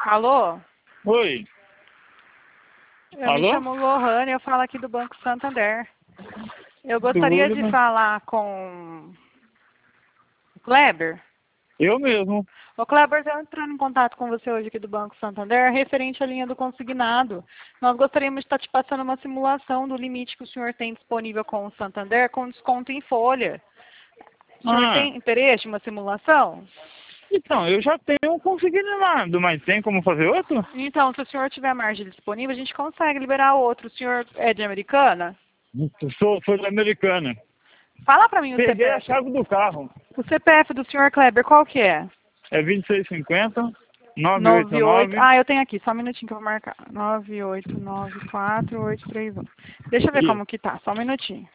Alô? Oi. Eu Alô? me chamo Lohane, eu falo aqui do Banco Santander. Eu gostaria de falar com o Kleber. Eu mesmo. Ô Kleber, eu entrando em contato com você hoje aqui do Banco Santander, referente à linha do consignado. Nós gostaríamos de estar te passando uma simulação do limite que o senhor tem disponível com o Santander com desconto em folha. O senhor tem interesse em uma simulação? Então, eu já tenho um consignado, mas tem como fazer outro? Então, se o senhor tiver margem disponível, a gente consegue liberar outro. O senhor é de Americana? Sou da Americana. Fala pra mim o Peguei CPF. a chave do carro. O CPF do senhor Kleber, qual que é? É 2650 98. 989. Ah, eu tenho aqui, só um minutinho que eu vou marcar. 9894831. Deixa eu ver Isso. como que tá, só um minutinho.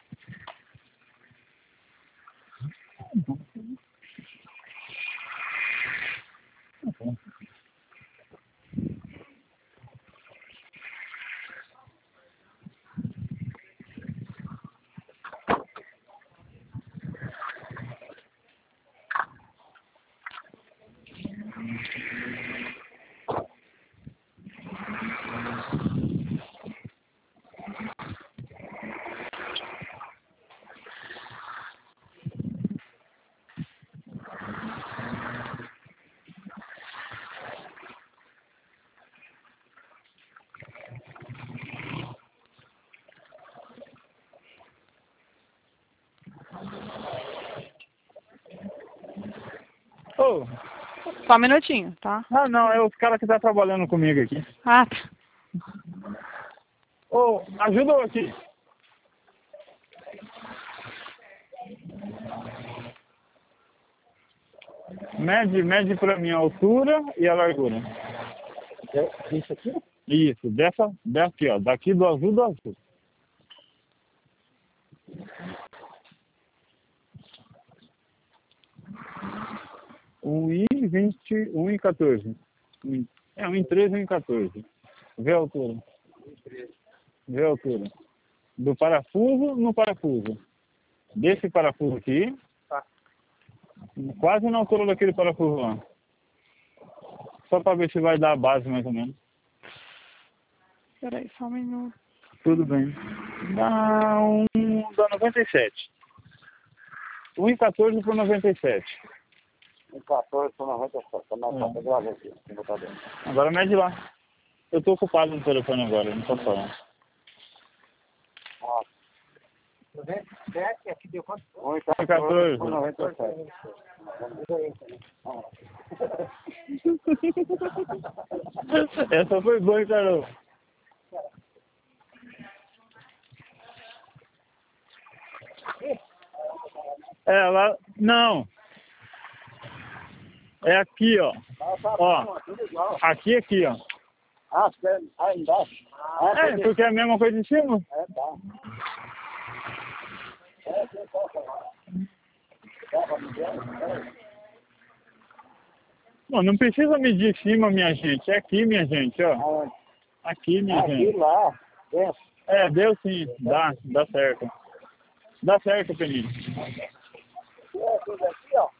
Ô, Só um minutinho, tá? não, é os caras que estão trabalhando comigo aqui. Ah, tá. Ô, ajuda eu aqui. Mede pra mim a altura e a largura. Isso aqui? Isso, daqui, ó. Daqui do azul do azul. Um em 20, 1 em 14. É, 1 em 13, 1 em 14. Vê a altura. Vê a altura. Do parafuso no parafuso. Desse parafuso aqui. Tá. Quase na altura daquele parafuso lá. Só para ver se vai dar a base mais ou menos. Peraí, só um minuto. Tudo bem. Dá 97. 1 em 14 por 97. 14 por 97. Tá mais fácil. Eu gravo aqui no computador. Agora mede lá. Eu tô ocupado no telefone agora, não posso falar. Ó. 97, aqui deu quanto? 1 em 14 14 por 97. Essa foi boa, hein, Carol? É, lá... Não. É aqui, ó. Ó. Aqui, ó. Ah, aí embaixo? É, porque é a mesma coisa de cima. É, tá. Não precisa medir em cima, minha gente. É aqui, minha gente, ó. Aqui, minha gente. Aqui lá. Dentro. É, deu sim. Dá certo. Dá certo, Peninho. É, tudo aqui, ó.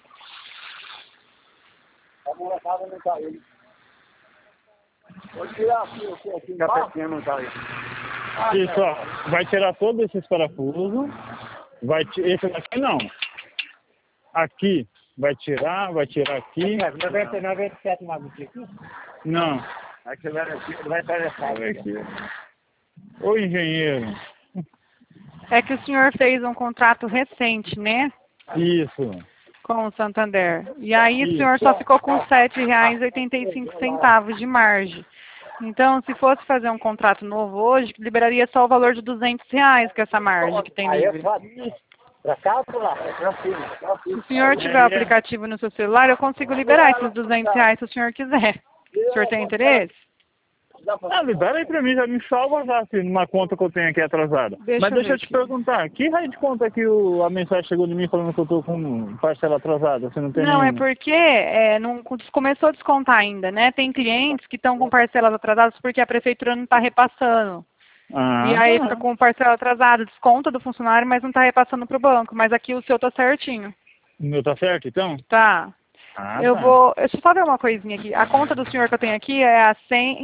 A molecada não tá indo. Vou tirar aqui embaixo. Não tá indo. Isso, ó. Vai tirar todos esses parafusos. Esse daqui não. Aqui. Vai tirar aqui. 97 mais aqui? Não. Acelera aqui, vai atravessar aqui. Ô, engenheiro. É que o senhor fez um contrato recente, né? Isso. Com o Santander. E aí o Isso. senhor só ficou com R$ 7,85 de margem. Então, se fosse fazer um contrato novo hoje, liberaria só o valor de R$ 200, que é essa margem que tem Aí é livre. fácil. Pra cá ou pra lá? Pra cima. Se o senhor tiver o aplicativo no seu celular, eu consigo liberar esses R$ 200 se o senhor quiser. O senhor tem interesse? Libera aí pra mim, já me salva já, assim, numa conta que eu tenho aqui atrasada. Mas deixa eu te perguntar, que raio de conta que a mensagem chegou de mim falando que eu tô com parcela atrasada? Você não tem Não, é nenhuma? porque não começou a descontar ainda, né? Tem clientes que estão com parcelas atrasadas porque a prefeitura não está repassando. E aí fica com parcela atrasada, desconta do funcionário, mas não está repassando para o banco. Mas aqui o seu tá certinho. O meu tá certo, então? Tá. Eu tá. vou... Deixa eu só ver uma coisinha aqui. A conta do senhor que eu tenho aqui é a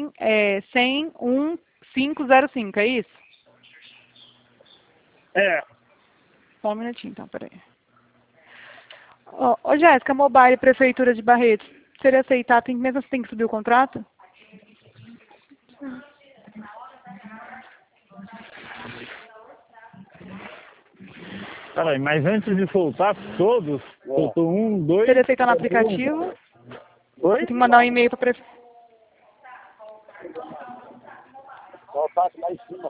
1001505, é isso? É. Só um minutinho, então, peraí. Ô, Jéssica, Mobile, Prefeitura de Barretos. Se ele aceitar, mesmo assim tem que subir o contrato? Peraí, mas antes de soltar todos, soltou 1, 2... Se ele aceitar no aplicativo, Oi? tem que mandar um e-mail para a prefeitura. Voltar lá em cima.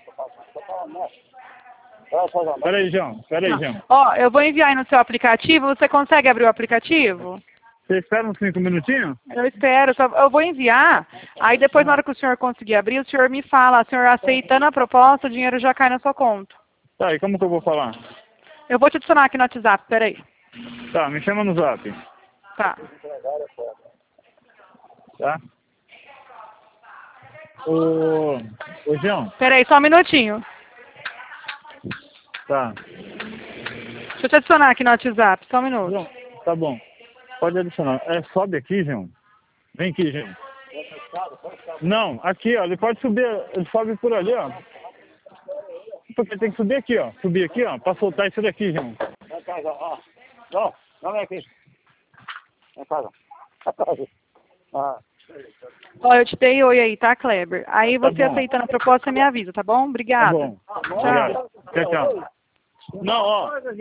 Peraí, João. Ó, eu vou enviar aí no seu aplicativo. Você consegue abrir o aplicativo? Você espera uns 5 minutinhos? Eu espero. Eu vou enviar. Aí depois, na hora que o senhor conseguir abrir, o senhor me fala. O senhor aceitando a proposta, o dinheiro já cai na sua conta. Tá, e como que eu vou falar? Eu vou te adicionar aqui no WhatsApp. Peraí. Tá, me chama no Zap. Tá. Tá? Ô, João. Peraí, só um minutinho. Tá. Deixa eu te adicionar aqui no WhatsApp. Só um minuto. João, tá bom. Pode adicionar. Sobe aqui, João. Vem aqui, João. Não, aqui, ó. Ele pode subir. Ele sobe por ali, ó. Porque tem que subir aqui, ó. Subir aqui, ó. Pra soltar isso daqui, João. Vem cá, ó. Não, não vem aqui. Vem cá, ó. Ó, eu te dei oi aí, tá, Kleber? Aí Tá você bom. aceitando a proposta, você me avisa, tá bom? Tá Obrigada. bom. Obrigado. Tchau, tchau. Não, ó.